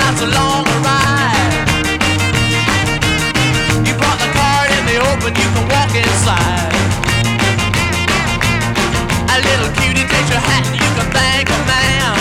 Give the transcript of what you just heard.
so long a ride. You park the car in the open, you can walk inside. A little cutie takes your hat and you can thank a man.